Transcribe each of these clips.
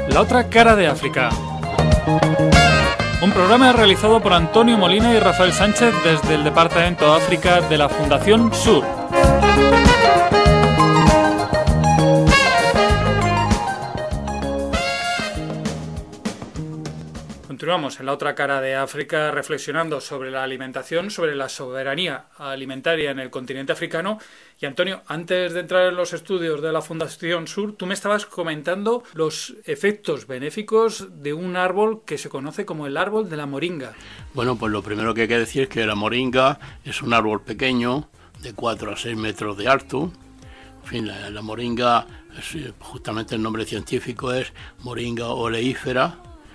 La otra cara de África. Un programa realizado por Antonio Molina y Rafael Sánchez desde el Departamento África de la Fundación Sur. Continuamos en la otra cara de África reflexionando sobre la alimentación, sobre la soberanía alimentaria en el continente africano. Y Antonio, antes de entrar en los estudios de la Fundación Sur, tú me estabas comentando los efectos benéficos de un árbol que se conoce como el árbol de la moringa. Bueno, pues lo primero que hay que decir es que la moringa es un árbol pequeño de 4 a 6 metros de alto. En fin, la moringa, justamente el nombre científico es Moringa oleífera.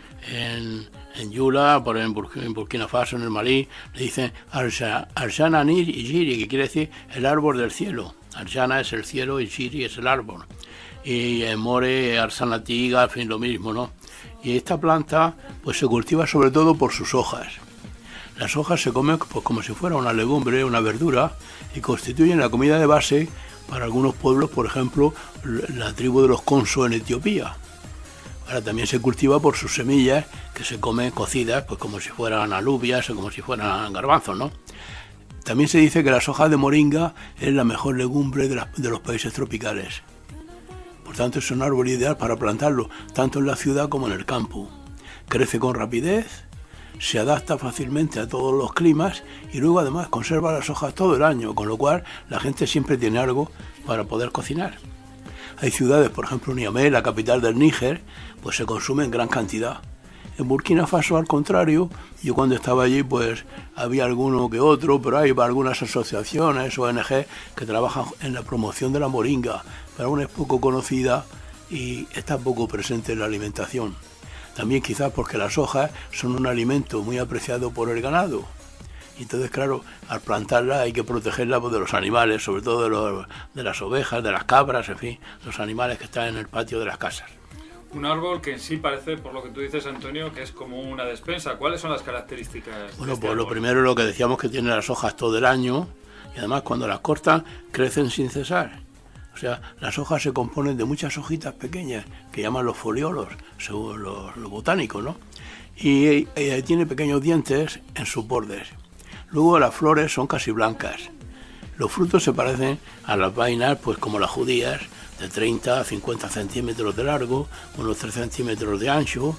En Yula, en Burkina Faso, en el Malí, le dicen Arjana Nir y Jiri, que quiere decir el árbol del cielo. Arjana es el cielo y Jiri es el árbol. Y en More, Arsana Tiga, en fin, lo mismo, ¿no? Y esta planta pues se cultiva sobre todo por sus hojas. Las hojas se comen pues como si fuera una legumbre, una verdura, y constituyen la comida de base para algunos pueblos, por ejemplo, la tribu de los Konso en Etiopía. Ahora también se cultiva por sus semillas, que se comen cocidas, pues como si fueran alubias o como si fueran garbanzos, ¿no? También se dice que las hojas de moringa es la mejor legumbre de los países tropicales. Por tanto, es un árbol ideal para plantarlo, tanto en la ciudad como en el campo. Crece con rapidez, se adapta fácilmente a todos los climas y luego además conserva las hojas todo el año, con lo cual la gente siempre tiene algo para poder cocinar. Hay ciudades, por ejemplo, Niamey, la capital del Níger, pues se consume en gran cantidad. En Burkina Faso, al contrario, yo cuando estaba allí, pues había alguno que otro, pero hay algunas asociaciones, ONG, que trabajan en la promoción de la moringa, pero aún es poco conocida y está poco presente en la alimentación. También quizás porque las hojas son un alimento muy apreciado por el ganado. Y entonces, claro, al plantarla hay que protegerla de los animales, sobre todo de las ovejas, de las cabras, en fin, los animales que están en el patio de las casas. Un árbol que en sí parece, por lo que tú dices, Antonio, que es como una despensa. ¿Cuáles son las características? Bueno, pues lo primero es lo que decíamos, que tiene las hojas todo el año y además cuando las cortan crecen sin cesar. O sea, las hojas se componen de muchas hojitas pequeñas que llaman los foliolos, según los botánicos, ¿no? Y tiene pequeños dientes en sus bordes. Luego las flores son casi blancas. Los frutos se parecen a las vainas, pues como las judías, de 30 a 50 centímetros de largo, unos 3 centímetros de ancho.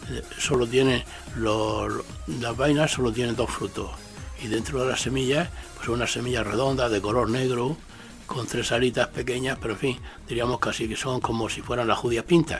Las vainas solo tienen 2 frutos. Y dentro de las semillas, pues son unas semillas redondas de color negro, con 3 alitas pequeñas, pero en fin, diríamos casi que son como si fueran las judías pintas.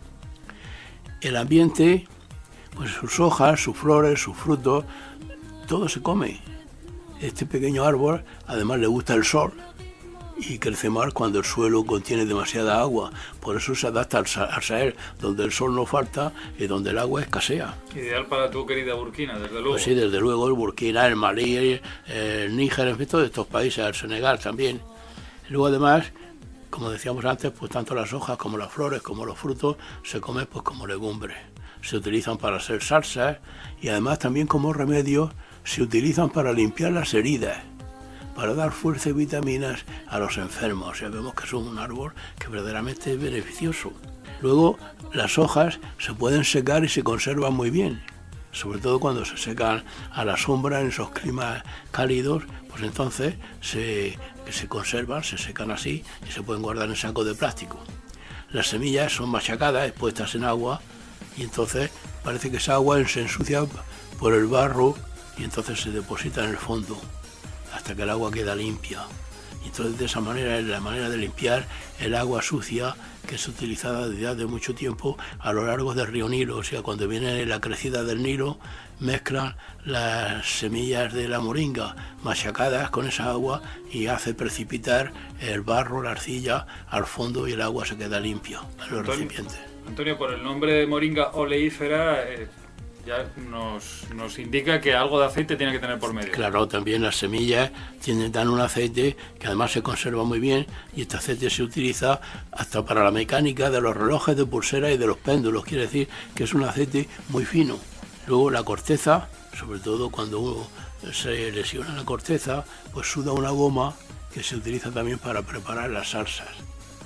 El ambiente, pues sus hojas, sus flores, sus frutos, todo se come. Este pequeño árbol además le gusta el sol y crece mal cuando el suelo contiene demasiada agua. Por eso se adapta al Sahel, donde el sol no falta y donde el agua escasea. Ideal para tu querida Burkina, desde luego. Pues sí, desde luego, el Burkina, el Malí, el Níger, en fin, todos estos países, el Senegal también. Luego además, como decíamos antes, pues tanto las hojas como las flores como los frutos se comen pues como legumbre. Se utilizan para hacer salsas y además también como remedio se utilizan para limpiar las heridas, para dar fuerza y vitaminas a los enfermos. O sea, vemos que es un árbol que verdaderamente es beneficioso. Luego, las hojas se pueden secar y se conservan muy bien, sobre todo cuando se secan a la sombra en esos climas cálidos, pues entonces se conservan, se secan así y se pueden guardar en sacos de plástico. Las semillas son machacadas, puestas en agua, y entonces parece que esa agua se ensucia por el barro y entonces se deposita en el fondo hasta que el agua queda limpia. Y entonces de esa manera es la manera de limpiar el agua sucia que es utilizada desde hace mucho tiempo a lo largo del río Nilo. O sea, cuando viene la crecida del Nilo, mezclan las semillas de la moringa machacadas con esa agua y hace precipitar el barro, la arcilla al fondo y el agua se queda limpia en los recipientes. Antonio, por el nombre de moringa oleífera ya nos indica que algo de aceite tiene que tener por medio. Claro, también las semillas dan un aceite que además se conserva muy bien y este aceite se utiliza hasta para la mecánica de los relojes, de pulseras y de los péndulos. Quiere decir que es un aceite muy fino. Luego la corteza, sobre todo cuando uno se lesiona la corteza, pues suda una goma que se utiliza también para preparar las salsas.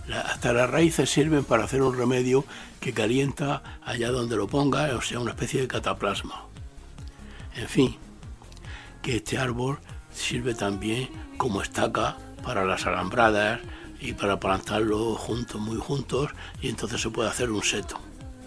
Hasta las raíces sirven para hacer un remedio que calienta allá donde lo ponga, o sea, una especie de cataplasma. En fin, que este árbol sirve también como estaca para las alambradas y para plantarlos juntos, muy juntos, y entonces se puede hacer un seto.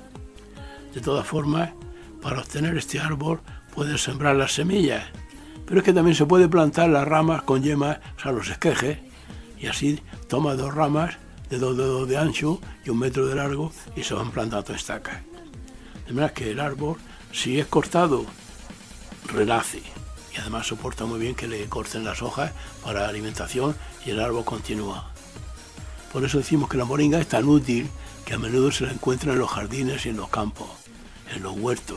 De todas formas, para obtener este árbol puedes sembrar las semillas, pero es que también se puede plantar las ramas con yemas, o sea, los esquejes, y así toma 2 ramas de 2 dedos de ancho y 1 metro de largo y se van plantando estacas. De manera que el árbol, si es cortado, renace, y además soporta muy bien que le corten las hojas para la alimentación y el árbol continúa. Por eso decimos que la moringa es tan útil que a menudo se la encuentra en los jardines y en los campos, en los huertos.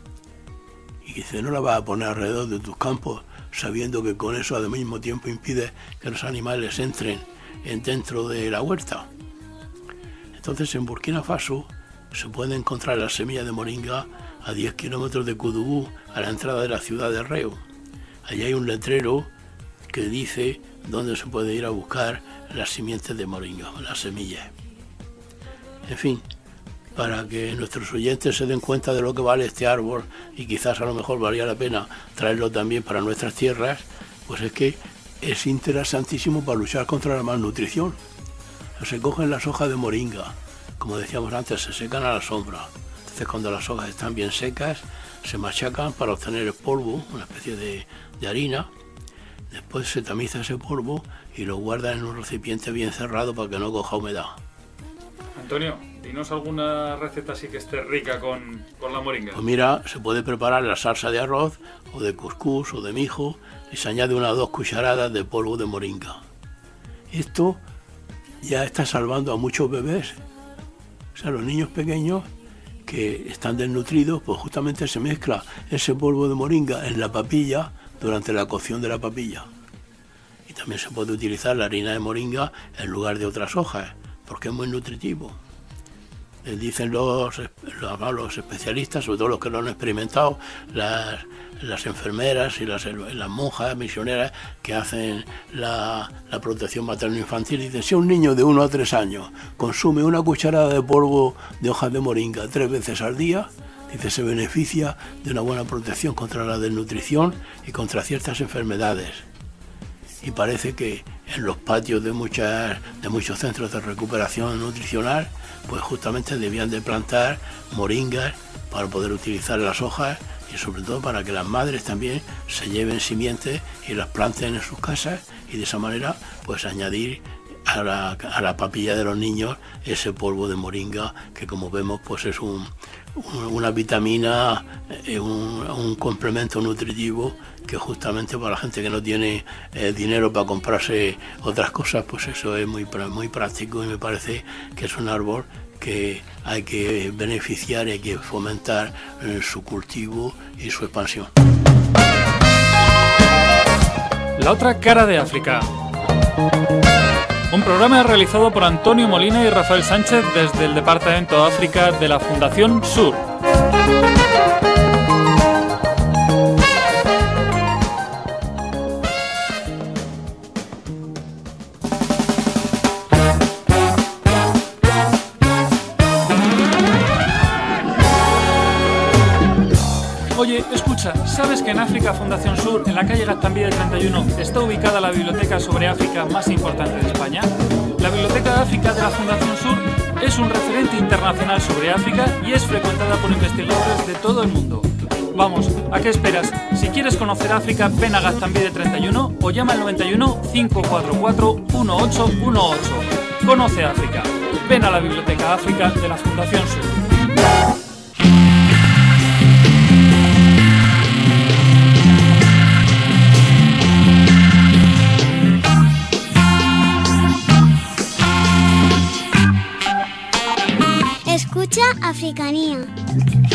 Y dice, no la vas a poner alrededor de tus campos sabiendo que con eso al mismo tiempo impide que los animales entren dentro de la huerta. Entonces en Burkina Faso se puede encontrar la semilla de moringa a 10 kilómetros de Kudugú, a la entrada de la ciudad de Reo. Allí hay un letrero que dice dónde se puede ir a buscar las simientes de moringa, las semillas. En fin, para que nuestros oyentes se den cuenta de lo que vale este árbol y quizás a lo mejor valía la pena traerlo también para nuestras tierras, pues es que es interesantísimo para luchar contra la malnutrición. Se cogen las hojas de moringa, como decíamos antes, se secan a la sombra. Entonces cuando las hojas están bien secas, se machacan para obtener el polvo, una especie de harina. Después se tamiza ese polvo y lo guardan en un recipiente bien cerrado para que no coja humedad. Antonio, dinos alguna receta así que esté rica con la moringa. Pues mira, se puede preparar la salsa de arroz, o de cuscús, o de mijo, y se añade 1 o 2 cucharadas de polvo de moringa. Esto ya está salvando a muchos bebés. O sea, los niños pequeños que están desnutridos, pues justamente se mezcla ese polvo de moringa en la papilla durante la cocción de la papilla. Y también se puede utilizar la harina de moringa en lugar de otras hojas, porque es muy nutritivo. Les dicen los especialistas, sobre todo los que lo han experimentado, las enfermeras y las monjas misioneras que hacen la protección materno-infantil, dicen, si un niño de 1 a 3 años consume 1 cucharada de polvo de hojas de moringa 3 veces al día, dice, se beneficia de una buena protección contra la desnutrición y contra ciertas enfermedades. Y parece que en los patios de muchos centros de recuperación nutricional, pues justamente debían de plantar moringas para poder utilizar las hojas y sobre todo para que las madres también se lleven simientes y las planten en sus casas y de esa manera pues añadir a la papilla de los niños ese polvo de moringa que, como vemos, pues es una vitamina, un complemento nutritivo que justamente para la gente que no tiene dinero para comprarse otras cosas, pues eso es muy práctico, y me parece que es un árbol que hay que beneficiar y hay que fomentar su cultivo y su expansión. La otra cara de África. Un programa realizado por Antonio Molina y Rafael Sánchez desde el Departamento de África de la Fundación Sur. Oye, escucha, ¿sabes que en África Fundación Sur, en la calle Gaztambide 31, está ubicada la biblioteca sobre África más importante de España? La Biblioteca de África de la Fundación Sur es un referente internacional sobre África y es frecuentada por investigadores de todo el mundo. Vamos, ¿a qué esperas? Si quieres conocer África, ven a Gaztambide 31 o llama al 91 544 1818. Conoce África. Ven a la Biblioteca África de la Fundación Sur. Escucha Africanía.